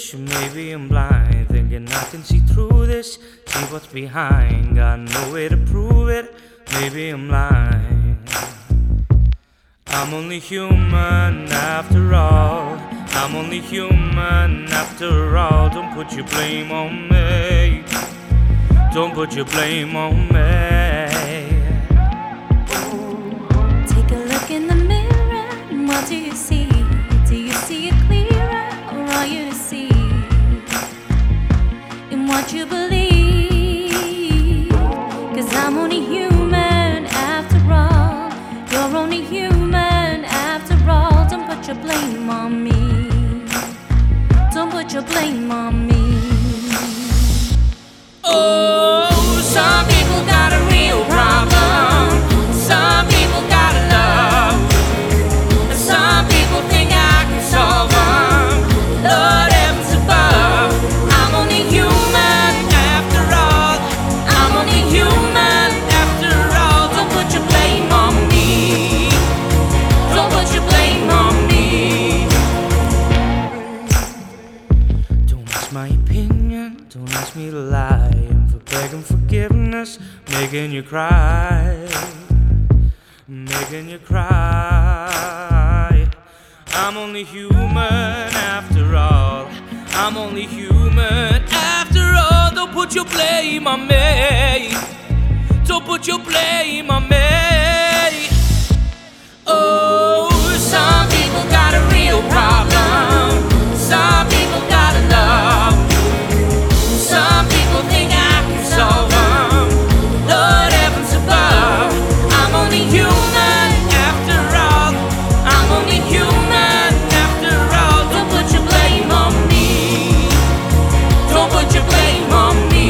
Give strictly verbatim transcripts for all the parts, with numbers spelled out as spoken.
foolish, maybe I'm blind, thinking I can see through this, see what's behind. Got no way to prove it, maybe I'm lying. I'm only human after all. I'm only human after all. Don't put your blame on me. Don't put your blame on me. Take a look in the mirror, and what do you see? Do you see it clearer, or are you deceived in what you believe? 'Cause I'm only human after all. You're only human after all. Don't put your blame on me. Don't put your blame on me. Oh, some people got a real problem. Some people got love. Some people think I can solve them. Lord heavens above. I'm only human after all. I'm only human after all. Don't put your blame on me. Don't put your blame on me. Don't ask my opinion. Don't ask me to lie. I'm for begging forgiveness, making you cry, making you cry. I'm only human after all. I'm only human after all. Don't put your blame on me. Don't put your blame on me. Oh, some people got a real problem. Some people got love. Some people think I can solve them. Lord heavens above. I'm only human after all. I'm only human after all. Don't put your blame on me. Don't put your blame on me.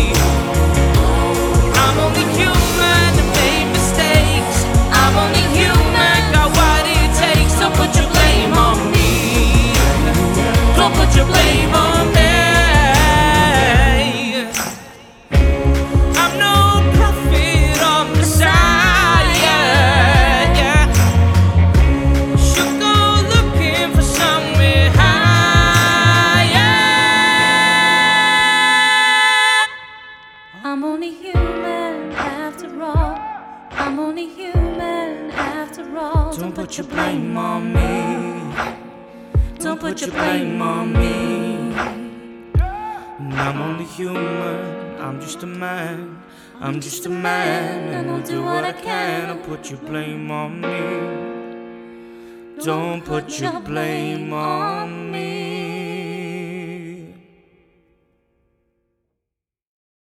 I'm only human and made mistakes. I'm only human, got what it takes. Don't put your blame on me. Don't put your blame on me. I'm no prophet or Messiah, yeah. Should go looking for somewhere higher. I'm only human after all. I'm only human after all. Don't put your blame on me. Don't put your blame on me. And I'm only human. I'm just a man. I'm just a man, and I'll do what I can. Don't put your blame on me. Don't put your blame on me.